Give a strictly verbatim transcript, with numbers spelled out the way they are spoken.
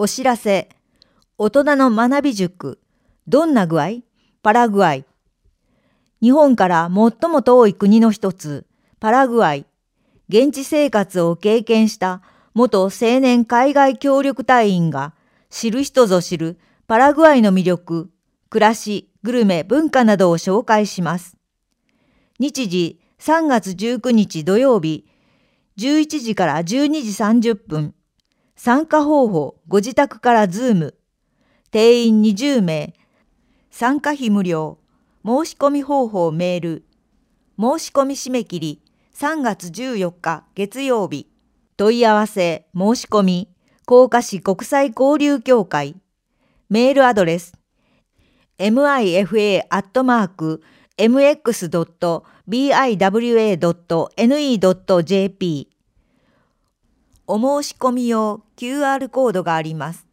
お知らせ。大人の学び塾。どんな具合？パラグアイ。日本から最も遠い国の一つ、パラグアイ。現地生活を経験した元青年海外協力隊員が知る人ぞ知るパラグアイの魅力、暮らし、グルメ、文化などを紹介します。日時さんがつじゅうくにち土曜日、じゅういちじからじゅうにじさんじゅっぷん。参加方法、ご自宅からズーム。定員にじゅうめい。参加費無料。申し込み方法メール。申し込み締め切りさんがつじゅうよっか月曜日。問い合わせ、申し込み、甲賀市国際交流協会。メールアドレス、ミフアットマークエムエックスドットビワドットネットドットジェーピー。お申し込み用 キューアール コードがあります。